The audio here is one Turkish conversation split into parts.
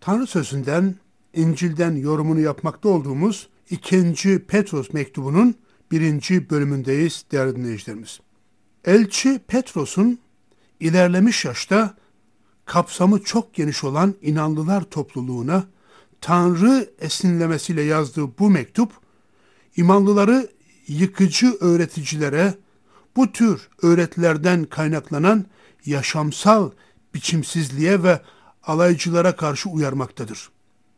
Tanrı sözünden, İncil'den yorumunu yapmakta olduğumuz 2. Petros mektubunun 1. bölümündeyiz değerli dinleyicilerimiz. Elçi Petros'un ilerlemiş yaşta kapsamı çok geniş olan inanlılar topluluğuna Tanrı esinlemesiyle yazdığı bu mektup, imanlıları yıkıcı öğreticilere, bu tür öğretilerden kaynaklanan yaşamsal biçimsizliğe ve alaycılara karşı uyarmaktadır.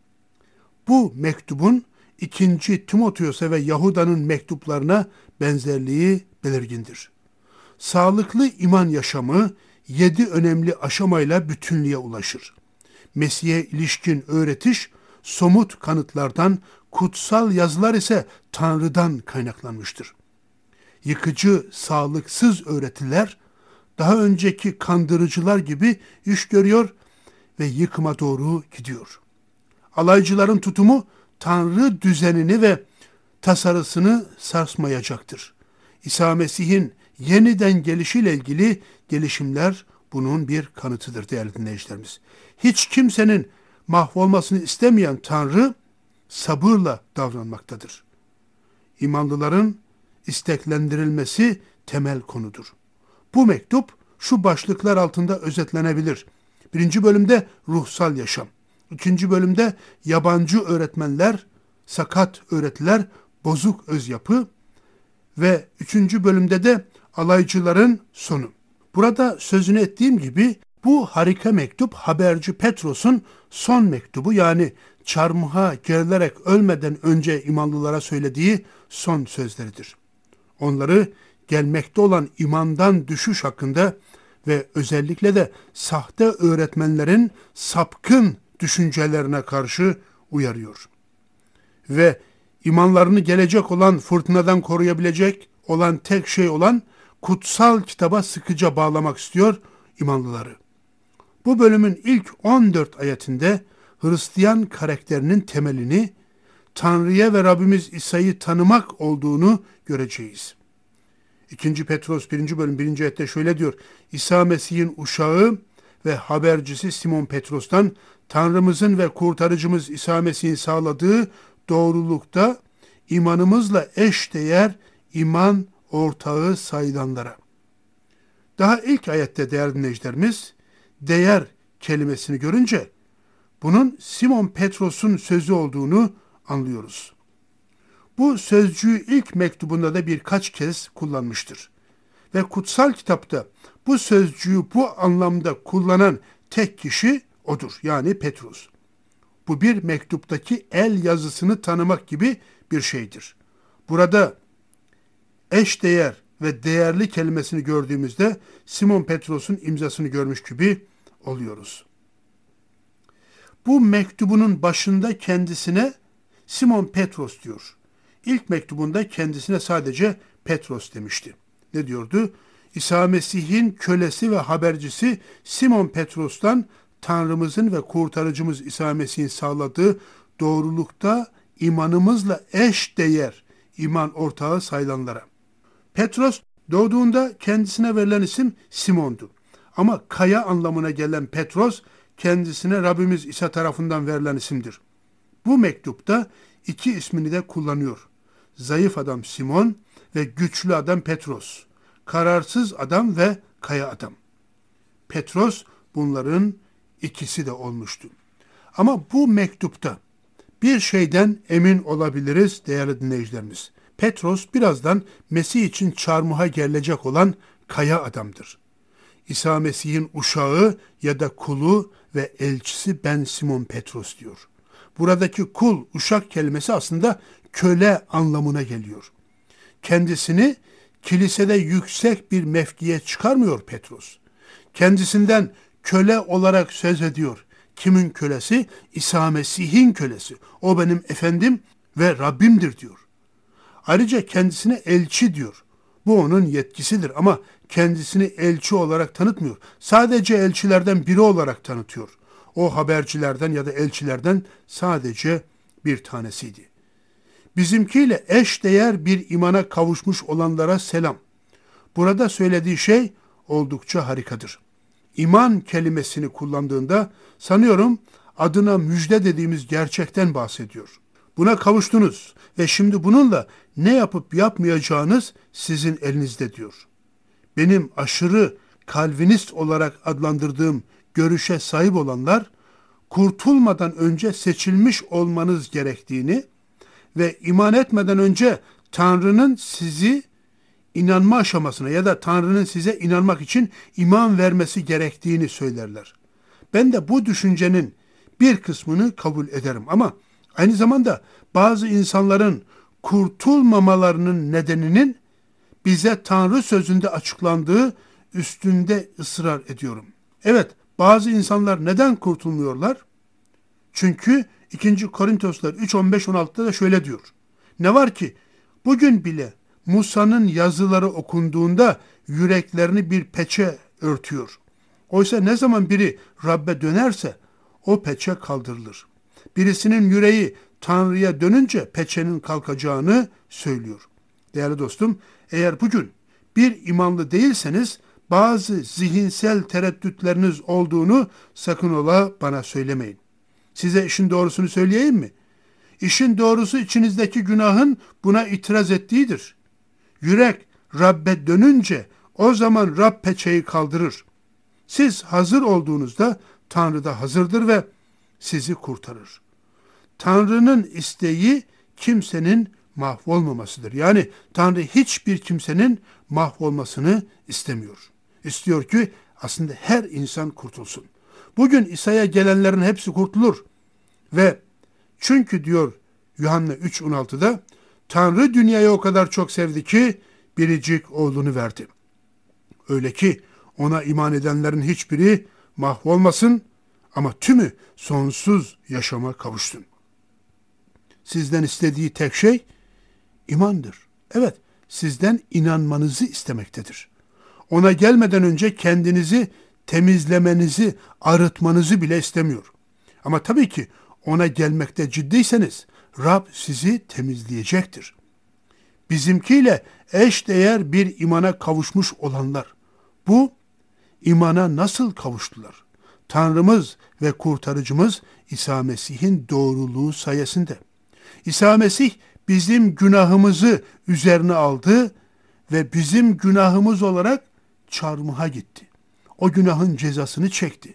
Bu mektubun 2. Timoteos'a ve Yahuda'nın mektuplarına benzerliği belirgindir. Sağlıklı iman yaşamı 7 önemli aşamayla bütünlüğe ulaşır. Mesih'e ilişkin öğretiş somut kanıtlardan, kutsal yazılar ise Tanrı'dan kaynaklanmıştır. Yıkıcı, sağlıksız öğretiler daha önceki kandırıcılar gibi iş görüyor ve yıkıma doğru gidiyor. Alaycıların tutumu Tanrı düzenini ve tasarısını sarsmayacaktır. İsa Mesih'in yeniden gelişiyle ilgili gelişimler bunun bir kanıtıdır değerli dinleyicilerimiz. Hiç kimsenin mahvolmasını istemeyen Tanrı sabırla davranmaktadır. İmanlıların isteklendirilmesi temel konudur. Bu mektup şu başlıklar altında özetlenebilir. 1. bölümde ruhsal yaşam. 2. bölümde yabancı öğretmenler, sakat öğretiler, bozuk öz yapı ve 3. bölümde de alaycıların sonu. Burada sözünü ettiğim gibi bu harika mektup haberci Petros'un son mektubu, yani çarmıha gerilerek ölmeden önce imanlılara söylediği son sözleridir. Onları gelmekte olan imandan düşüş hakkında ve özellikle de sahte öğretmenlerin sapkın düşüncelerine karşı uyarıyor. Ve imanlarını gelecek olan fırtınadan koruyabilecek olan tek şey olan kutsal kitaba sıkıca bağlamak istiyor imanlıları. Bu bölümün ilk 14 ayetinde Hristiyan karakterinin temelini Tanrı'ya ve Rabbimiz İsa'yı tanımak olduğunu göreceğiz. 2. Petros 1. bölüm 1. ayette şöyle diyor: İsa Mesih'in uşağı ve habercisi Simon Petros'tan Tanrımızın ve kurtarıcımız İsa Mesih'in sağladığı doğrulukta imanımızla eşdeğer iman ortağı sayılanlara. Daha ilk ayette değerli dinleyicilerimiz değer kelimesini görünce bunun Simon Petros'un sözü olduğunu anlıyoruz. Bu sözcüğü ilk mektubunda da birkaç kez kullanmıştır. Ve kutsal kitapta bu sözcüğü bu anlamda kullanan tek kişi odur, yani Petrus. Bu bir mektuptaki el yazısını tanımak gibi bir şeydir. Burada eşdeğer ve değerli kelimesini gördüğümüzde Simon Petros'un imzasını görmüş gibi oluyoruz. Bu mektubunun başında kendisine Simon Petros diyor. İlk mektubunda kendisine sadece Petros demişti. Ne diyordu? İsa Mesih'in kölesi ve habercisi Simon Petros'tan Tanrımızın ve kurtarıcımız İsa Mesih'in sağladığı doğrulukta imanımızla eş değer iman ortağı sayılanlara. Petros doğduğunda kendisine verilen isim Simon'du. Ama kaya anlamına gelen Petros kendisine Rabbimiz İsa tarafından verilen isimdir. Bu mektupta iki ismini de kullanıyor. Zayıf adam Simon ve güçlü adam Petros. Kararsız adam ve kaya adam. Petros bunların ikisi de olmuştu. Ama bu mektupta bir şeyden emin olabiliriz değerli dinleyicilerimiz. Petros birazdan Mesih için çarmıha gerilecek olan kaya adamdır. İsa Mesih'in uşağı ya da kulu ve elçisi ben Simon Petros diyor. Buradaki kul, uşak kelimesi aslında köle anlamına geliyor. Kendisini kilisede yüksek bir mevkiye çıkarmıyor Petros. Kendisinden köle olarak söz ediyor. Kimin kölesi? İsa Mesih'in kölesi. O benim efendim ve Rabbimdir diyor. Ayrıca kendisine elçi diyor. Bu onun yetkisidir ama kendisini elçi olarak tanıtmıyor. Sadece elçilerden biri olarak tanıtıyor. O habercilerden ya da elçilerden sadece bir tanesiydi. Bizimkiyle eşdeğer bir imana kavuşmuş olanlara selam. Burada söylediği şey oldukça harikadır. İman kelimesini kullandığında sanıyorum adına müjde dediğimiz gerçekten bahsediyor. Buna kavuştunuz ve şimdi bununla ne yapıp yapmayacağınız sizin elinizde diyor. Benim aşırı Kalvinist olarak adlandırdığım görüşe sahip olanlar, kurtulmadan önce seçilmiş olmanız gerektiğini ve iman etmeden önce Tanrı'nın sizi inanma aşamasına ya da Tanrı'nın size inanmak için iman vermesi gerektiğini söylerler. Ben de bu düşüncenin bir kısmını kabul ederim ama aynı zamanda bazı insanların kurtulmamalarının nedeninin bize Tanrı sözünde açıklandığı üstünde ısrar ediyorum. Evet, bazı insanlar neden kurtulmuyorlar? Çünkü 2. Korintoslar 3, 15, 16'da da şöyle diyor. Ne var ki bugün bile Musa'nın yazıları okunduğunda yüreklerini bir peçe örtüyor. Oysa ne zaman biri Rabbe dönerse o peçe kaldırılır. Birisinin yüreği Tanrı'ya dönünce peçenin kalkacağını söylüyor. Değerli dostum, eğer bugün bir imanlı değilseniz bazı zihinsel tereddütleriniz olduğunu sakın ola bana söylemeyin. Size işin doğrusunu söyleyeyim mi? İşin doğrusu içinizdeki günahın buna itiraz ettiğidir. Yürek Rabbe dönünce o zaman Rab peçeyi kaldırır. Siz hazır olduğunuzda Tanrı da hazırdır ve sizi kurtarır. Tanrı'nın isteği kimsenin mahvolmamasıdır. Yani Tanrı hiçbir kimsenin mahvolmasını istemiyor. İstiyor ki aslında her insan kurtulsun. Bugün İsa'ya gelenlerin hepsi kurtulur. Ve çünkü diyor Yuhanna 3:16'da Tanrı dünyayı o kadar çok sevdi ki biricik oğlunu verdi. Öyle ki ona iman edenlerin hiçbiri mahvolmasın ama tümü sonsuz yaşama kavuşsun. Sizden istediği tek şey imandır. Evet, sizden inanmanızı istemektedir. Ona gelmeden önce kendinizi temizlemenizi, arıtmanızı bile istemiyor. Ama tabii ki ona gelmekte ciddiyseniz Rab sizi temizleyecektir. Bizimkiyle eşdeğer bir imana kavuşmuş olanlar, bu imana nasıl kavuştular? Tanrımız ve kurtarıcımız İsa Mesih'in doğruluğu sayesinde. İsa Mesih bizim günahımızı üzerine aldı ve bizim günahımız olarak çarmıha gitti. O günahın cezasını çekti.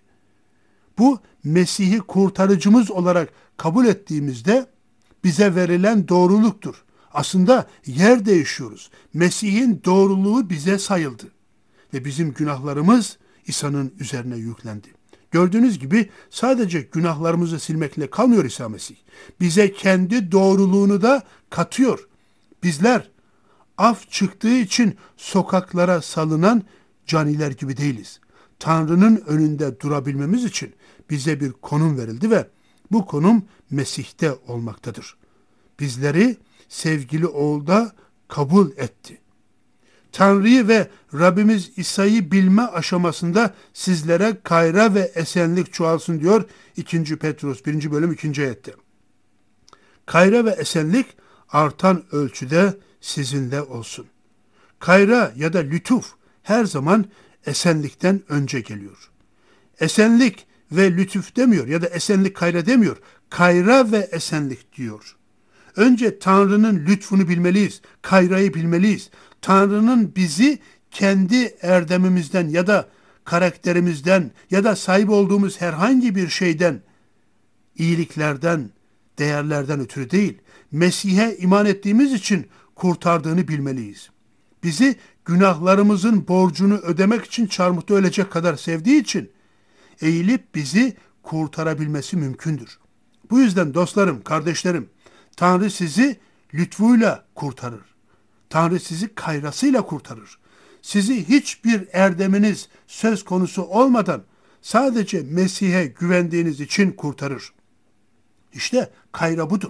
Bu Mesih'i kurtarıcımız olarak kabul ettiğimizde bize verilen doğruluktur. Aslında yer değişiyoruz. Mesih'in doğruluğu bize sayıldı. Ve bizim günahlarımız İsa'nın üzerine yüklendi. Gördüğünüz gibi sadece günahlarımızı silmekle kalmıyor İsa Mesih. Bize kendi doğruluğunu da katıyor. Bizler af çıktığı için sokaklara salınan caniler gibi değiliz. Tanrı'nın önünde durabilmemiz için bize bir konum verildi ve bu konum Mesih'te olmaktadır. Bizleri sevgili oğulda kabul etti. Tanrı'yı ve Rabbimiz İsa'yı bilme aşamasında sizlere kayra ve esenlik çoğalsın diyor 2. Petrus 1. bölüm 2. ayette. Kayra ve esenlik artan ölçüde sizinle olsun. Kayra ya da lütuf her zaman esenlikten önce geliyor. Esenlik ve lütuf demiyor ya da esenlik kayra demiyor. Kayra ve esenlik diyor. Önce Tanrı'nın lütfunu bilmeliyiz. Kayrayı bilmeliyiz. Tanrı'nın bizi kendi erdemimizden ya da karakterimizden ya da sahip olduğumuz herhangi bir şeyden, iyiliklerden, değerlerden ötürü değil, Mesih'e iman ettiğimiz için kurtardığını bilmeliyiz. Bizi günahlarımızın borcunu ödemek için çarmıhta ölecek kadar sevdiği için eğilip bizi kurtarabilmesi mümkündür. Bu yüzden dostlarım, kardeşlerim, Tanrı sizi lütfuyla kurtarır. Tanrı sizi kayrasıyla kurtarır. Sizi hiçbir erdeminiz söz konusu olmadan sadece Mesih'e güvendiğiniz için kurtarır. İşte kayra budur.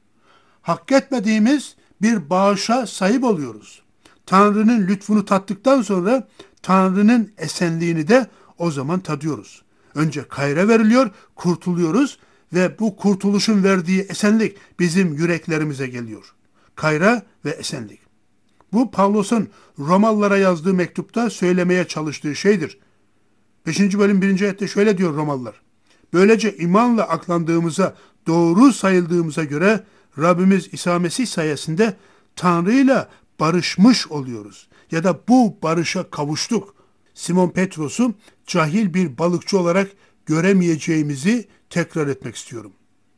Hak etmediğimiz bir bağışa sahip oluyoruz. Tanrı'nın lütfunu tattıktan sonra Tanrı'nın esenliğini de o zaman tadıyoruz. Önce kayra veriliyor, kurtuluyoruz ve bu kurtuluşun verdiği esenlik bizim yüreklerimize geliyor. Kayra ve esenlik. Bu Pavlos'un Romalılara yazdığı mektupta söylemeye çalıştığı şeydir. 5. bölüm 1. ayette şöyle diyor Romalılar. Böylece imanla aklandığımıza, doğru sayıldığımıza göre Rabbimiz İsa Mesih sayesinde Tanrı'yla barışmış oluyoruz. Ya da bu barışa kavuştuk. Simon Petros'u cahil bir balıkçı olarak göremeyeceğimizi tekrar etmek istiyorum.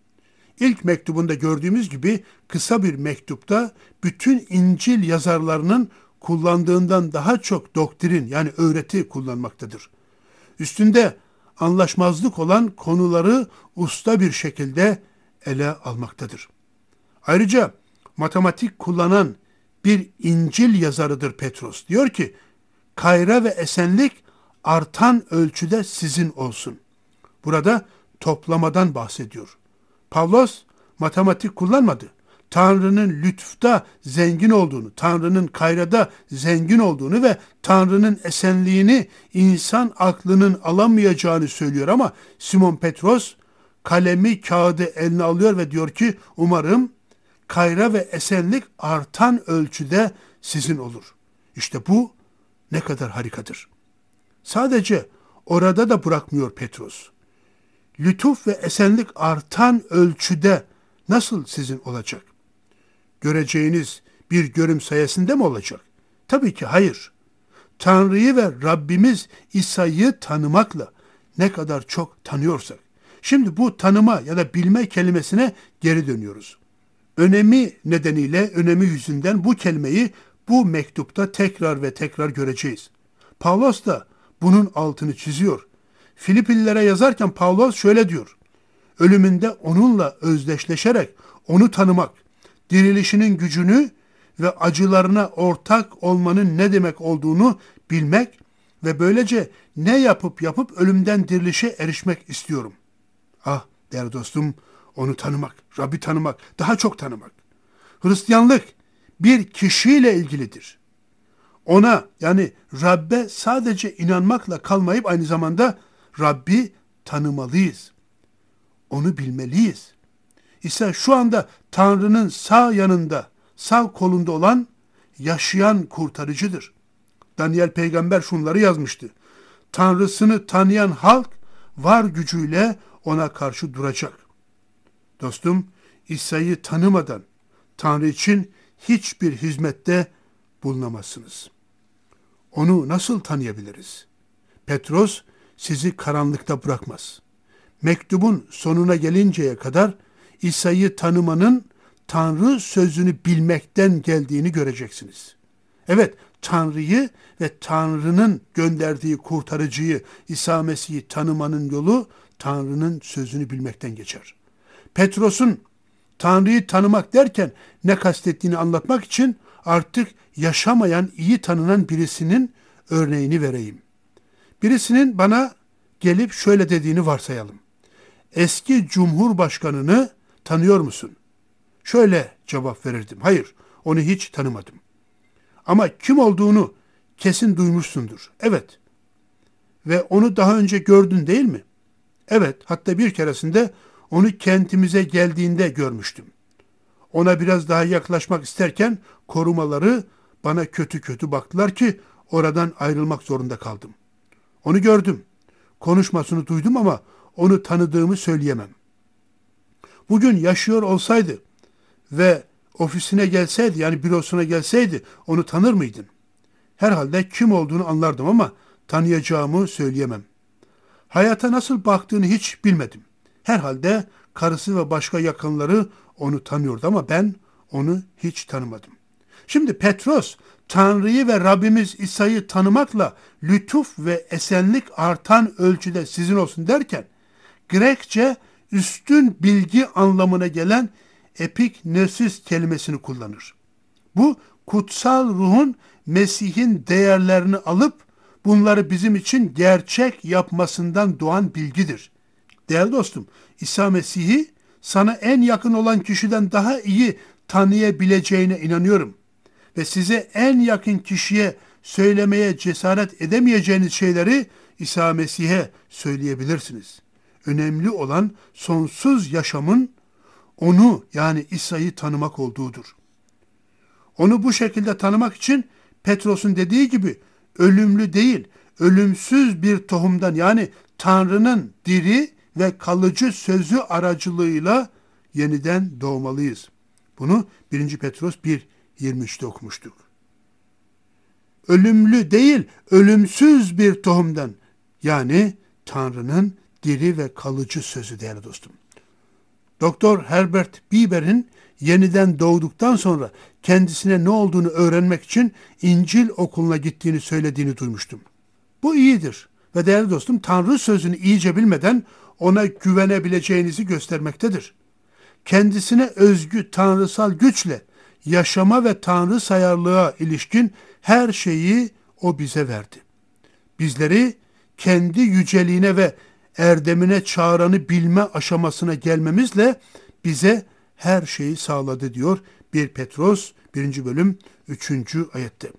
İlk mektubunda gördüğümüz gibi kısa bir mektupta bütün İncil yazarlarının kullandığından daha çok doktrin yani öğreti kullanmaktadır. Üstünde anlaşmazlık olan konuları usta bir şekilde ele almaktadır. Ayrıca matematik kullanan bir İncil yazarıdır Petros. Diyor ki, kayra ve esenlik artan ölçüde sizin olsun. Burada toplamadan bahsediyor. Pavlos matematik kullanmadı. Tanrı'nın lütufta zengin olduğunu, Tanrı'nın kayrada zengin olduğunu ve Tanrı'nın esenliğini insan aklının alamayacağını söylüyor ama Simon Petros kalemi, kağıdı eline alıyor ve diyor ki umarım kayra ve esenlik artan ölçüde sizin olur. İşte bu ne kadar harikadır. Sadece orada da bırakmıyor Petros. Lütuf ve esenlik artan ölçüde nasıl sizin olacak? Göreceğiniz bir görüm sayesinde mi olacak? Tabii ki hayır. Tanrı'yı ve Rabbimiz İsa'yı tanımakla ne kadar çok tanıyorsak. Şimdi bu tanıma ya da bilme kelimesine geri dönüyoruz. Önemi nedeniyle, önemi yüzünden bu kelimeyi bu mektupta tekrar ve tekrar göreceğiz. Pavlos da bunun altını çiziyor. Filipililere yazarken Pavlos şöyle diyor. Ölümünde onunla özdeşleşerek onu tanımak, dirilişinin gücünü ve acılarına ortak olmanın ne demek olduğunu bilmek ve böylece ne yapıp ölümden dirilişe erişmek istiyorum. Ah değerli dostum, onu tanımak, Rabbi tanımak, daha çok tanımak. Hristiyanlık bir kişiyle ilgilidir. Ona yani Rabbe sadece inanmakla kalmayıp aynı zamanda Rabbi tanımalıyız. Onu bilmeliyiz. İsa şu anda Tanrı'nın sağ yanında, sağ kolunda olan yaşayan kurtarıcıdır. Daniel peygamber şunları yazmıştı. Tanrısını tanıyan halk var gücüyle ona karşı duracak. Dostum, İsa'yı tanımadan Tanrı için hiçbir hizmette bulunamazsınız. Onu nasıl tanıyabiliriz? Petros sizi karanlıkta bırakmaz. Mektubun sonuna gelinceye kadar İsa'yı tanımanın Tanrı sözünü bilmekten geldiğini göreceksiniz. Evet, Tanrı'yı ve Tanrı'nın gönderdiği kurtarıcıyı İsa Mesih'i tanımanın yolu Tanrı'nın sözünü bilmekten geçer. Petros'un Tanrı'yı tanımak derken ne kastettiğini anlatmak için artık yaşamayan, iyi tanınan birisinin örneğini vereyim. Birisinin bana gelip şöyle dediğini varsayalım. Eski Cumhurbaşkanını tanıyor musun? Şöyle cevap verirdim. Hayır, onu hiç tanımadım. Ama kim olduğunu kesin duymuşsundur. Evet. Ve onu daha önce gördün değil mi? Evet, hatta bir keresinde onu kentimize geldiğinde görmüştüm. Ona biraz daha yaklaşmak isterken korumaları bana kötü kötü baktılar ki oradan ayrılmak zorunda kaldım. Onu gördüm. Konuşmasını duydum ama onu tanıdığımı söyleyemem. Bugün yaşıyor olsaydı ve ofisine gelseydi yani bürosuna gelseydi onu tanır mıydın? Herhalde kim olduğunu anlardım ama tanıyacağımı söyleyemem. Hayata nasıl baktığını hiç bilmedim. Herhalde karısı ve başka yakınları onu tanıyordu ama ben onu hiç tanımadım. Şimdi Petros, Tanrı'yı ve Rabbimiz İsa'yı tanımakla lütuf ve esenlik artan ölçüde sizin olsun derken, Grekçe üstün bilgi anlamına gelen epiknesis kelimesini kullanır. Bu kutsal ruhun Mesih'in değerlerini alıp bunları bizim için gerçek yapmasından doğan bilgidir. Değerli dostum, İsa Mesih'i sana en yakın olan kişiden daha iyi tanıyabileceğine inanıyorum. Ve size en yakın kişiye söylemeye cesaret edemeyeceğiniz şeyleri İsa Mesih'e söyleyebilirsiniz. Önemli olan sonsuz yaşamın onu yani İsa'yı tanımak olduğudur. Onu bu şekilde tanımak için Petros'un dediği gibi ölümlü değil, ölümsüz bir tohumdan yani Tanrı'nın diri ve kalıcı sözü aracılığıyla yeniden doğmalıyız. Bunu 1. Petros 1:23'te okumuştuk. Ölümlü değil, ölümsüz bir tohumdan, yani Tanrı'nın diri ve kalıcı sözü değerli dostum. Doktor Herbert Bieber'in yeniden doğduktan sonra kendisine ne olduğunu öğrenmek için İncil okuluna gittiğini söylediğini duymuştum. Bu iyidir ve değerli dostum, Tanrı sözünü iyice bilmeden ona güvenebileceğinizi göstermektedir. Kendisine özgü tanrısal güçle yaşama ve tanrı sayarlığa ilişkin her şeyi o bize verdi. Bizleri kendi yüceliğine ve erdemine çağıranı bilme aşamasına gelmemizle bize her şeyi sağladı diyor 1 Petros 1. bölüm 3. ayette.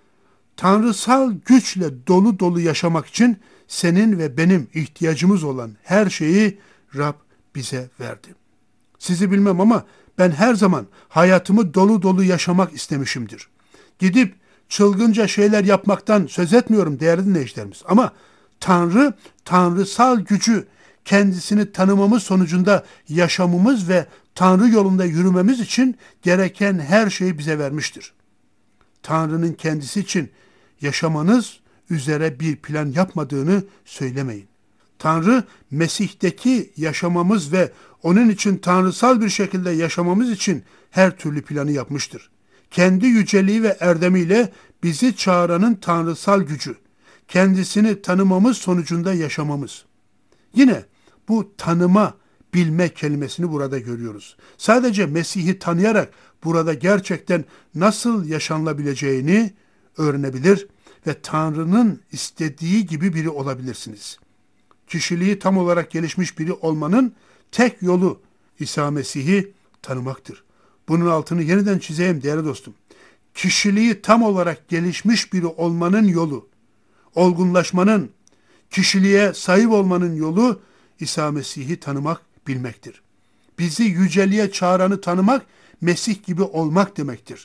Tanrısal güçle dolu dolu yaşamak için senin ve benim ihtiyacımız olan her şeyi Rab bize verdi. Sizi bilmem ama ben her zaman hayatımı dolu dolu yaşamak istemişimdir. Gidip çılgınca şeyler yapmaktan söz etmiyorum değerli dinleyicilerimiz. Ama Tanrı, tanrısal gücü kendisini tanımamız sonucunda yaşamımız ve Tanrı yolunda yürümemiz için gereken her şeyi bize vermiştir. Tanrı'nın kendisi için yaşamanız üzere bir plan yapmadığını söylemeyin. Tanrı, Mesih'teki yaşamamız ve onun için tanrısal bir şekilde yaşamamız için her türlü planı yapmıştır. Kendi yüceliği ve erdemiyle bizi çağıranın tanrısal gücü, kendisini tanımamız sonucunda yaşamamız. Yine bu tanıma, bilme kelimesini burada görüyoruz. Sadece Mesih'i tanıyarak burada gerçekten nasıl yaşanılabileceğini öğrenebilir ve Tanrı'nın istediği gibi biri olabilirsiniz. Kişiliği tam olarak gelişmiş biri olmanın tek yolu İsa Mesih'i tanımaktır. Bunun altını yeniden çizeyim değerli dostum. Kişiliği tam olarak gelişmiş biri olmanın yolu, olgunlaşmanın, kişiliğe sahip olmanın yolu İsa Mesih'i tanımak, bilmektir. Bizi yüceliğe çağıranı tanımak, Mesih gibi olmak demektir.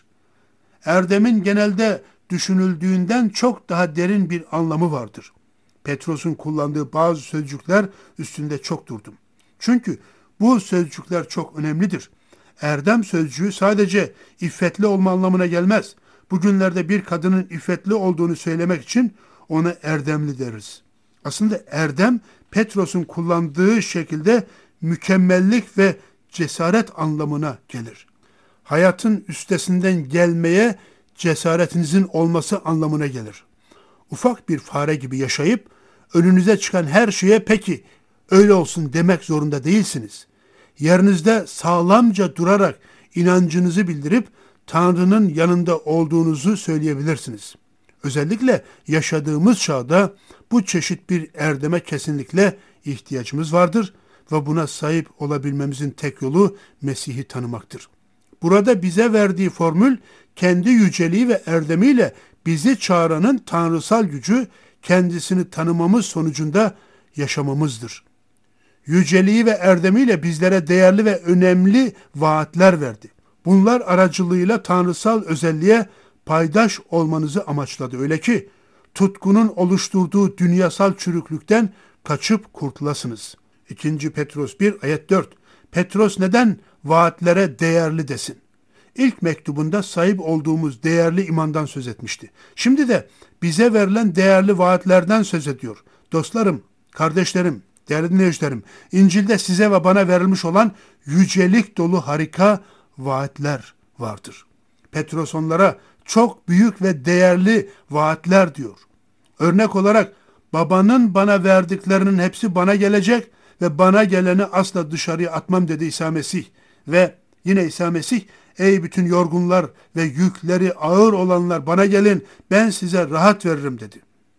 Erdemin genelde düşünüldüğünden çok daha derin bir anlamı vardır. Petros'un kullandığı bazı sözcükler üstünde çok durdum. Çünkü bu sözcükler çok önemlidir. Erdem sözcüğü sadece iffetli olma anlamına gelmez. Bugünlerde bir kadının iffetli olduğunu söylemek için ona erdemli deriz. Aslında erdem, Petros'un kullandığı şekilde mükemmellik ve cesaret anlamına gelir. Hayatın üstesinden gelmeye cesaretinizin olması anlamına gelir. Ufak bir fare gibi yaşayıp önünüze çıkan her şeye peki öyle olsun demek zorunda değilsiniz. Yerinizde sağlamca durarak inancınızı bildirip Tanrı'nın yanında olduğunuzu söyleyebilirsiniz. Özellikle yaşadığımız çağda bu çeşit bir erdeme kesinlikle ihtiyacımız vardır ve buna sahip olabilmemizin tek yolu Mesih'i tanımaktır. Burada bize verdiği formül kendi yüceliği ve erdemiyle bizi çağıranın tanrısal gücü kendisini tanımamız sonucunda yaşamamızdır. Yüceliği ve erdemiyle bizlere değerli ve önemli vaatler verdi. Bunlar aracılığıyla tanrısal özelliğe paydaş olmanızı amaçladı. Öyle ki tutkunun oluşturduğu dünyasal çürüklükten kaçıp kurtulasınız. 2. Petros 1 ayet 4. Petros neden vaatlere değerli desin? İlk mektubunda sahip olduğumuz değerli imandan söz etmişti. Şimdi de bize verilen değerli vaatlerden söz ediyor. Dostlarım, kardeşlerim, değerli dinleyicilerim, İncil'de size ve bana verilmiş olan yücelik dolu harika vaatler vardır. Petros onlara çok büyük ve değerli vaatler diyor. Örnek olarak babanın bana verdiklerinin hepsi bana gelecek ve bana geleni asla dışarıya atmam dedi İsa Mesih. Ve yine İsa Mesih, ey bütün yorgunlar ve yükleri ağır olanlar bana gelin, ben size rahat veririm dedi.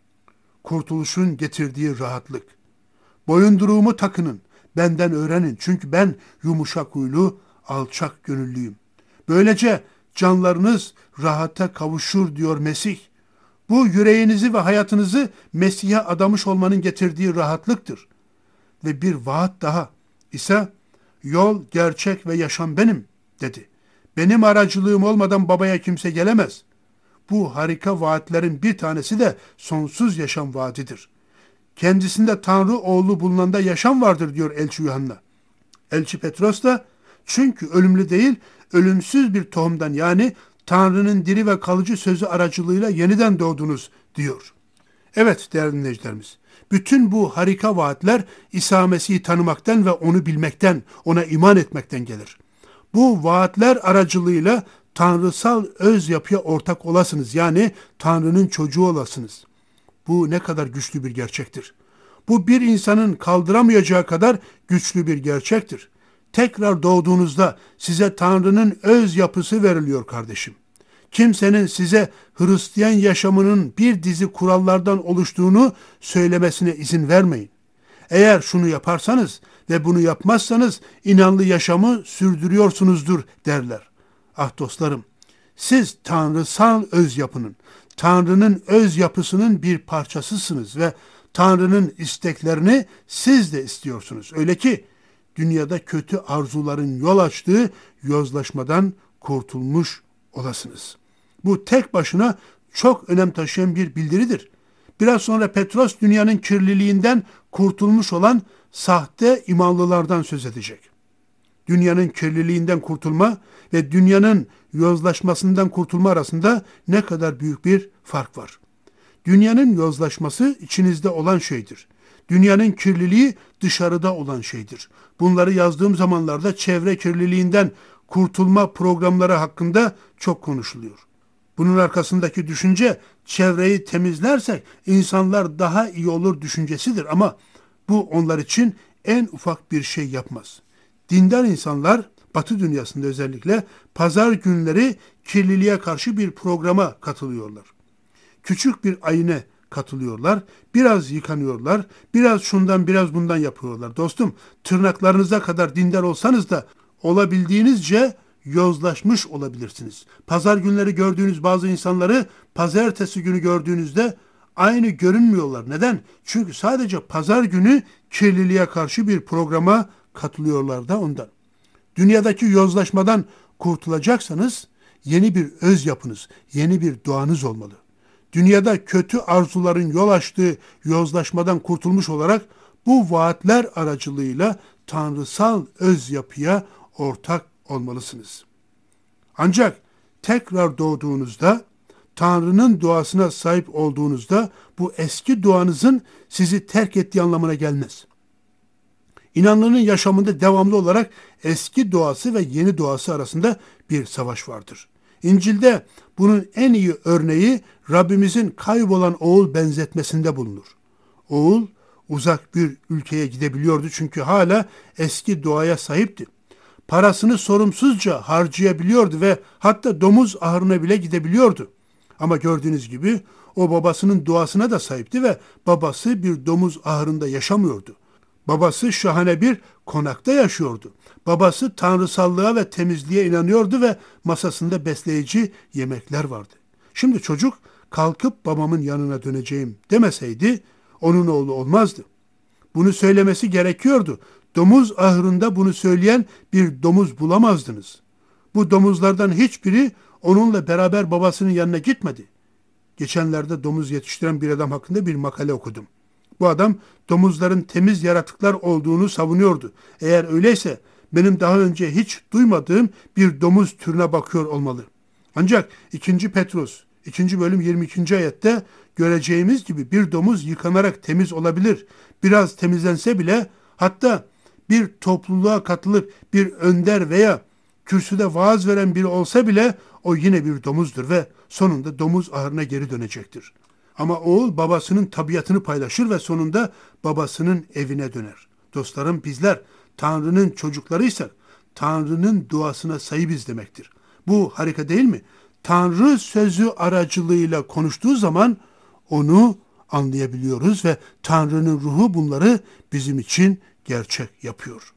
Kurtuluşun getirdiği rahatlık. Boyunduruğumu takının, benden öğrenin çünkü ben yumuşak huylu, alçak gönüllüyüm. Böylece canlarınız rahata kavuşur diyor Mesih. Bu yüreğinizi ve hayatınızı Mesih'e adamış olmanın getirdiği rahatlıktır. Ve bir vaat daha. İsa, yol, gerçek ve yaşam benim dedi. Benim aracılığım olmadan babaya kimse gelemez. Bu harika vaatlerin bir tanesi de sonsuz yaşam vaadidir. kendisinde Tanrı oğlu bulunanda yaşam vardır diyor Elçi Yuhanna. Elçi Petros da çünkü ölümlü değil, ölümsüz bir tohumdan yani Tanrı'nın diri ve kalıcı sözü aracılığıyla yeniden doğdunuz diyor. Evet değerli dinleyicilerimiz, bütün bu harika vaatler İsa Mesih'i tanımaktan ve onu bilmekten, ona iman etmekten gelir. Bu vaatler aracılığıyla tanrısal öz yapıya ortak olasınız. Yani Tanrı'nın çocuğu olasınız. Bu ne kadar güçlü bir gerçektir. Bu bir insanın kaldıramayacağı kadar güçlü bir gerçektir. Tekrar doğduğunuzda size Tanrı'nın öz yapısı veriliyor kardeşim. Kimsenin size Hristiyan yaşamının bir dizi kurallardan oluştuğunu söylemesine izin vermeyin. Eğer şunu yaparsanız ve bunu yapmazsanız inanlı yaşamı sürdürüyorsunuzdur derler. Ah dostlarım, siz tanrısal öz yapının, Tanrı'nın öz yapısının bir parçasısınız ve Tanrı'nın isteklerini siz de istiyorsunuz. Öyle ki dünyada kötü arzuların yol açtığı yozlaşmadan kurtulmuş olasınız. Bu tek başına çok önem taşıyan bir bildiridir. Biraz sonra Petros dünyanın kirliliğinden kurtulmuş olan sahte imanlılardan söz edecek. Dünyanın kirliliğinden kurtulma ve dünyanın yozlaşmasından kurtulma arasında ne kadar büyük bir fark var. Dünyanın yozlaşması içinizde olan şeydir. Dünyanın kirliliği dışarıda olan şeydir. Bunları yazdığım zamanlarda çevre kirliliğinden kurtulma programları hakkında çok konuşuluyor. Bunun arkasındaki düşünce çevreyi temizlersek insanlar daha iyi olur düşüncesidir ama bu onlar için en ufak bir şey yapmaz. Dindar insanlar Batı dünyasında özellikle pazar günleri kirliliğe karşı bir programa katılıyorlar. Küçük bir ayine katılıyorlar, biraz yıkanıyorlar, biraz şundan biraz bundan yapıyorlar. Dostum, tırnaklarınıza kadar dindar olsanız da olabildiğinizce yozlaşmış olabilirsiniz. Pazar günleri gördüğünüz bazı insanları pazartesi günü gördüğünüzde aynı görünmüyorlar. Neden? Çünkü sadece pazar günü kirliliğe karşı bir programa katılıyorlar da ondan. Dünyadaki yozlaşmadan kurtulacaksanız yeni bir öz yapınız, yeni bir doğanız olmalı. Dünyada kötü arzuların yol açtığı yozlaşmadan kurtulmuş olarak bu vaatler aracılığıyla tanrısal öz yapıya ortak olmalısınız. Ancak tekrar doğduğunuzda, Tanrı'nın doğasına sahip olduğunuzda bu eski doğanızın sizi terk ettiği anlamına gelmez. İnanlının yaşamında devamlı olarak eski doğası ve yeni doğası arasında bir savaş vardır. İncil'de bunun en iyi örneği Rabbimizin kaybolan oğul benzetmesinde bulunur. Oğul uzak bir ülkeye gidebiliyordu çünkü hala eski doğaya sahipti. Parasını sorumsuzca harcayabiliyordu ve hatta domuz ahırına bile gidebiliyordu. Ama gördüğünüz gibi o babasının doğasına da sahipti ve babası bir domuz ahırında yaşamıyordu. Babası şahane bir konakta yaşıyordu. Babası tanrısallığa ve temizliğe inanıyordu ve masasında besleyici yemekler vardı. Şimdi çocuk kalkıp babamın yanına döneceğim demeseydi onun oğlu olmazdı. Bunu söylemesi gerekiyordu. Domuz ahırında bunu söyleyen bir domuz bulamazdınız. Bu domuzlardan hiçbiri onunla beraber babasının yanına gitmedi. Geçenlerde domuz yetiştiren bir adam hakkında bir makale okudum. Bu adam domuzların temiz yaratıklar olduğunu savunuyordu. Eğer öyleyse benim daha önce hiç duymadığım bir domuz türüne bakıyor olmalı. Ancak 2. Petrus 2. bölüm 22. ayette göreceğimiz gibi bir domuz yıkanarak temiz olabilir. Biraz temizlense bile hatta bir topluluğa katılıp bir önder veya kürsüde vaaz veren biri olsa bile o yine bir domuzdur ve sonunda domuz ahırına geri dönecektir. Ama oğul babasının tabiatını paylaşır ve sonunda babasının evine döner. Dostlarım bizler Tanrı'nın çocuklarıysak Tanrı'nın duasına sahibiz demektir. Bu harika değil mi? Tanrı sözü aracılığıyla konuştuğu zaman onu anlayabiliyoruz ve Tanrı'nın ruhu bunları bizim için gerçek yapıyor.